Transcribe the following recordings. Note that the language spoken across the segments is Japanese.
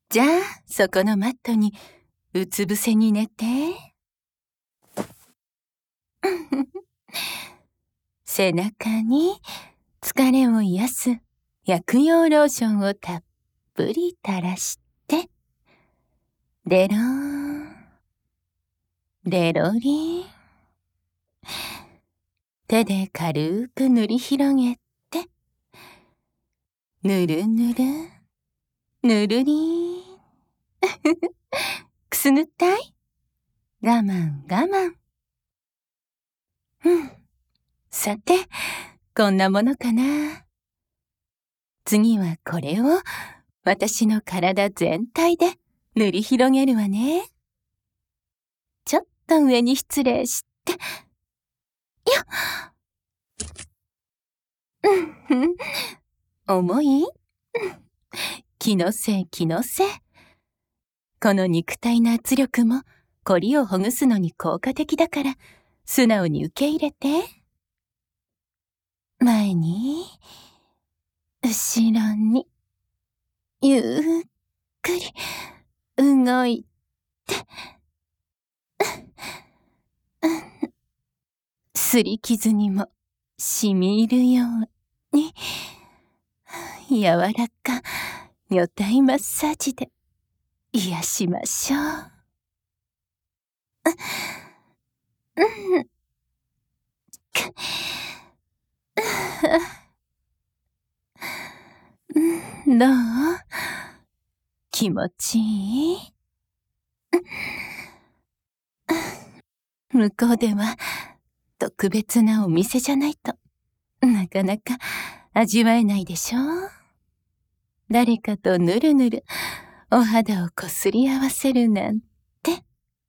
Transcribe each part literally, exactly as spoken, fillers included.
じゃあ、そこのマットにうつ伏せに寝て。背中に疲れを癒す薬用ローションをたっぷり垂らして、デローン、デロリン。手で軽く塗り広げて、ぬるぬる、ぬるりーん。くすぐったい？我慢我慢。うん。さて、こんなものかな。次はこれを私の体全体で塗り広げるわね。ちょっと上に失礼して。よっ。うん、重い？気のせい気のせい。この肉体の圧力もコリをほぐすのに効果的だから、素直に受け入れて。前に、後ろに、ゆっくり動いて。すり傷にもしみ入るように、柔らか女体マッサージで癒しましょう。うん。どう？気持ちいい？向こうでは特別なお店じゃないとなかなか味わえないでしょ。誰かとぬるぬるお肌をこすり合わせるなんて。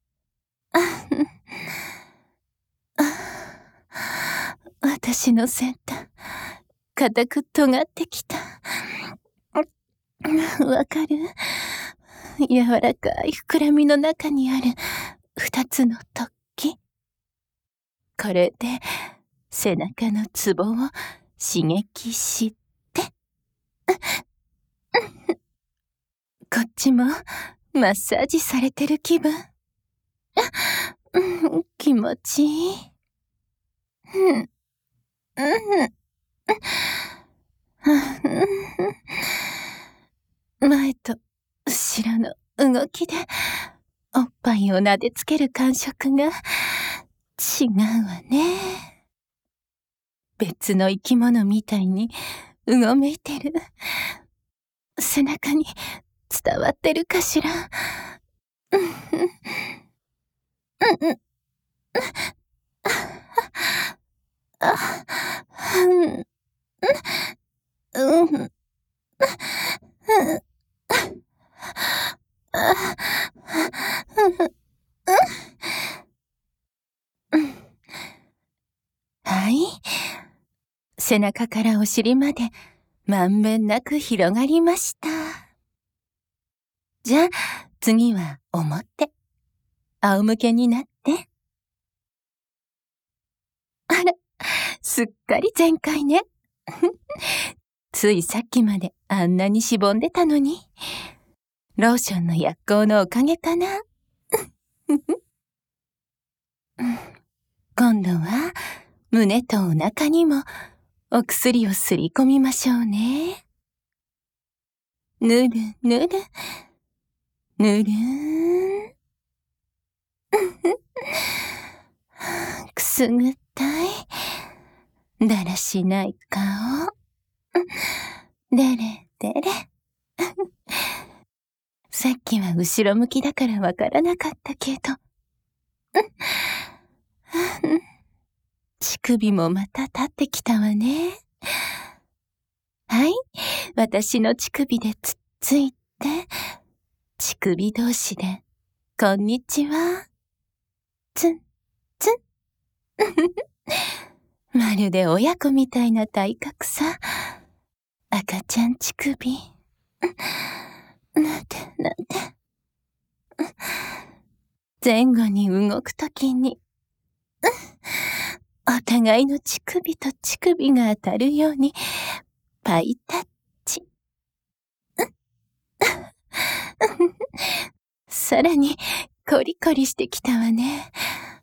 私の先端硬く尖ってきた。わかる？柔らかい膨らみの中にある二つの突起。これで背中のツボを刺激して、こっちもマッサージされてる気分。気持ちいい。うんうん、前と後ろの動きでおっぱいを撫でつける感触が違うわね。別の生き物みたいにうごめいてる。背中に伝わってるかしら。うんうん。あ、うん。うん。はい。背中からお尻までまんべんなく広がりました。じゃあ次は表。仰向けになって。あら、すっかり全開ね。ついさっきまであんなにしぼんでたのに。ローションの薬効のおかげかな。今度は胸とお腹にもお薬をすり込みましょうね。ぬるぬる、ぬるーん。くすぐったい。だらしない顔。でれでれ。さっきは後ろ向きだからわからなかったけど。乳首もまた立ってきたわね。はい、私の乳首でつっついて、乳首同士で、こんにちは。ツン、ツン。まるで親子みたいな体格さ。赤ちゃん乳首。なんて、なんて。前後に動くときに、お互いの乳首と乳首が当たるように、パイタッチ。 さらにコリコリしてきたわね。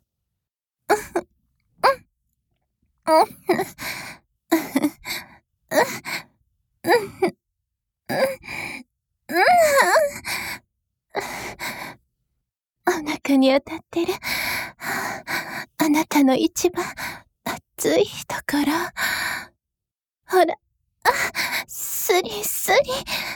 お腹に当たってる。あなたの一番熱いところ。ほら、スリスリ。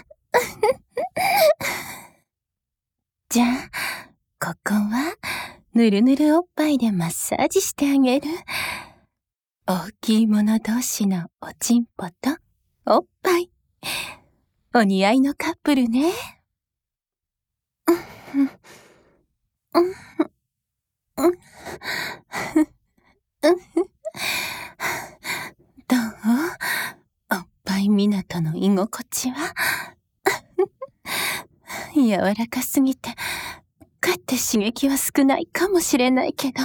じゃあ、ここはぬるぬるおっぱいでマッサージしてあげる。大きいもの同士のおちんぽとおっぱい。お似合いのカップルね。どう？おっぱい港の居心地は柔らかすぎて、かえって刺激は少ないかもしれないけど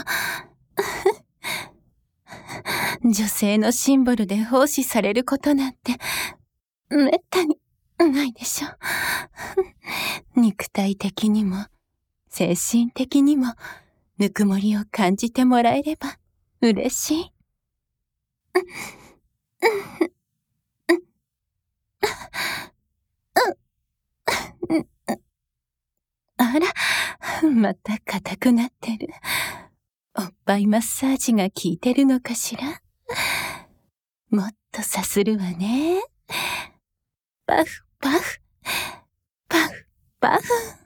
女性のシンボルで奉仕されることなんてめったにないでしょ。肉体的にも精神的にもぬくもりを感じてもらえれば嬉しい。あら、また硬くなってる。おっぱいマッサージが効いてるのかしら。もっとさするわね。パフパフ、パフパフ。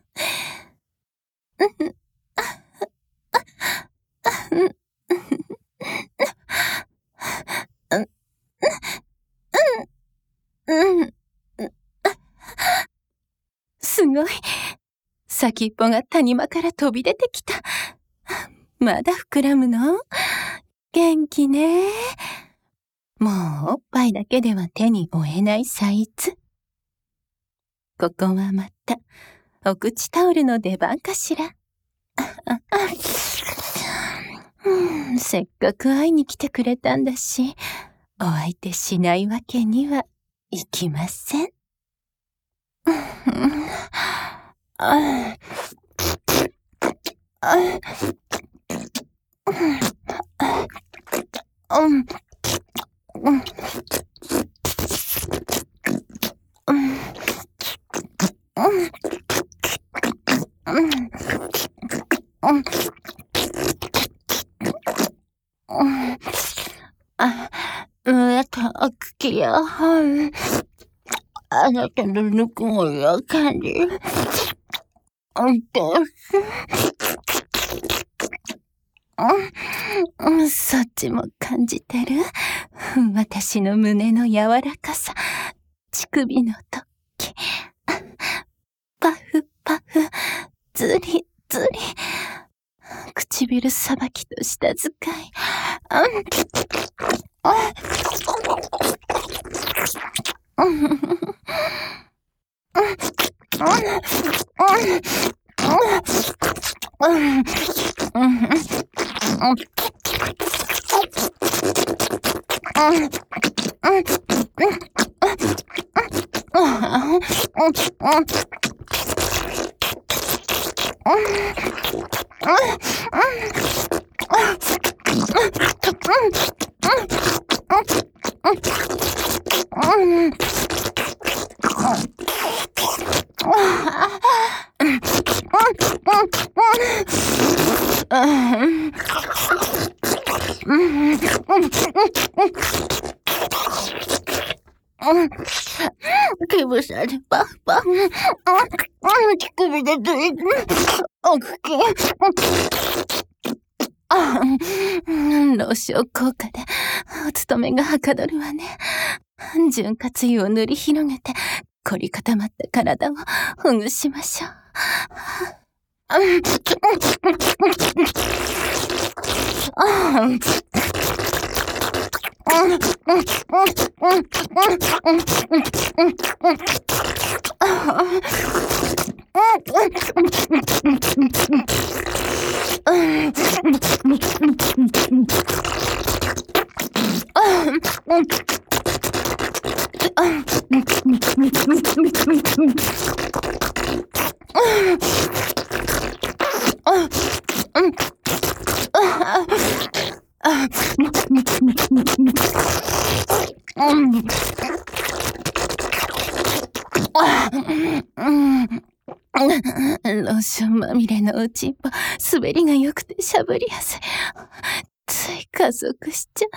すごい。先っぽが谷間から飛び出てきた。まだ膨らむの？元気ね。もうおっぱいだけでは手に負えないサイズ。ここはまたお口タオルの出番かしら。うん、せっかく会いに来てくれたんだし、お相手しないわけにはいきません。あなた、お口や、あなたのぬくもりを感じる。そっちも感じてる？私の胸の柔らかさ、乳首の突起。パフパフ、ズリズリ。唇さばきと舌使い。気分さでパフパフ。乳首でずりずり。おっきい。老少効果でお勤めがはかどるわね。潤滑油を塗り広げて凝り固まった体をほぐしましょう。 うんローションまみれの内っぽ、滑りが良くてしゃぶりやすい。つい加速しち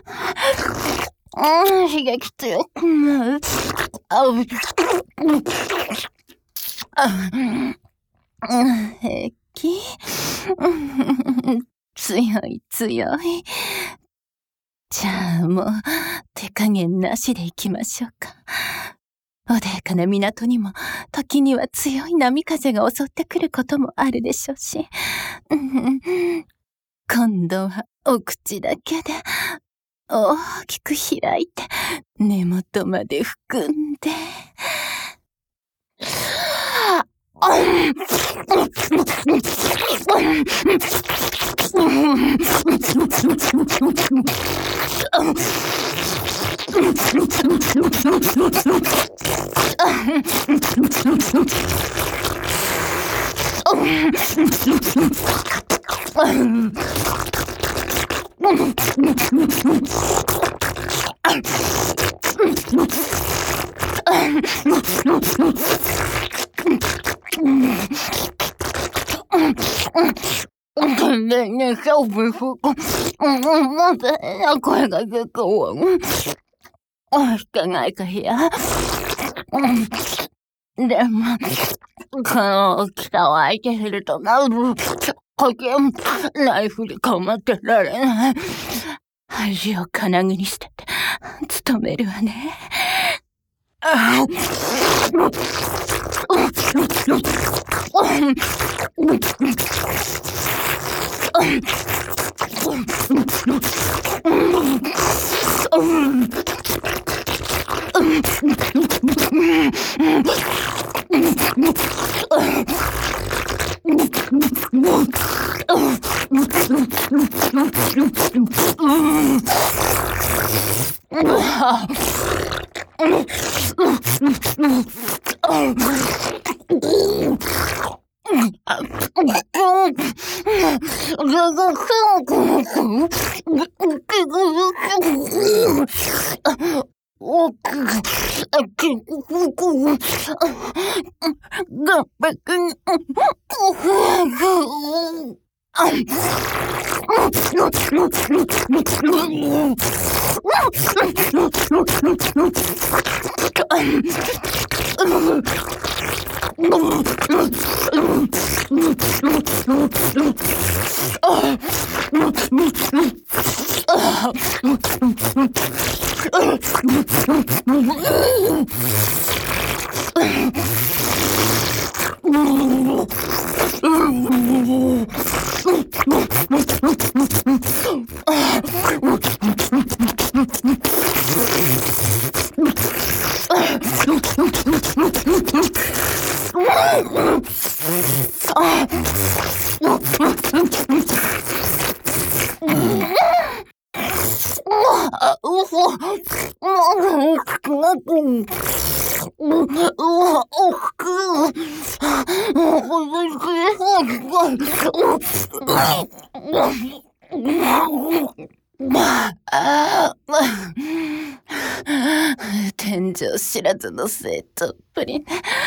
ゃう。うん、刺激強くなる。あう、あ、平気。強い強い。じゃあもう手加減なしで行きましょうか。穏やかな港にも時には強い波風が襲ってくることもあるでしょうし、今度はお口だけで大きく開いて根元まで含んでねね、小皮肤，嗯嗯，我的要快个这个我，我更爱个呀，嗯，でも、この大きさを相手するとなる、こけん、ナイフで構ってられない。恥を金具に捨てて、務めるわね。あ天井知らずの生徒っぷりね。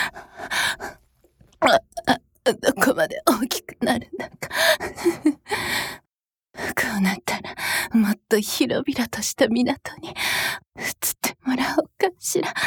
どこまで大きくなるのか。こうなったらもっと広々とした港に移ってもらおうかしら。